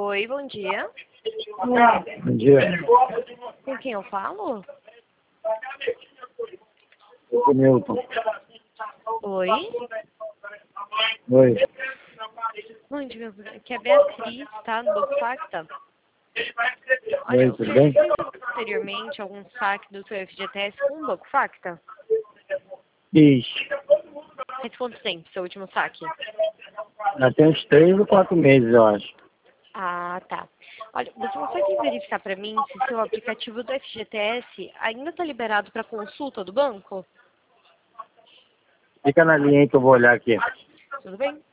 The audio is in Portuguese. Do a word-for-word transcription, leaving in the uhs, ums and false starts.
Oi, bom dia. Bom dia. Com quem eu falo? Eu sou Milton. Oi? Oi. Bom dia, aqui é a Beatriz, tá? Do Banco Facta. Olha, Oi, tudo você bem? fez anteriormente algum saque do seu F G T S com o Banco Facta? Ixi, Faz quanto tempo, seu último saque? já tem uns três ou quatro meses, eu acho. Ah, tá. Olha, você consegue verificar para mim se seu aplicativo do F G T S ainda está liberado para consulta do banco? Fica na linha aí que eu vou olhar aqui. Tudo bem?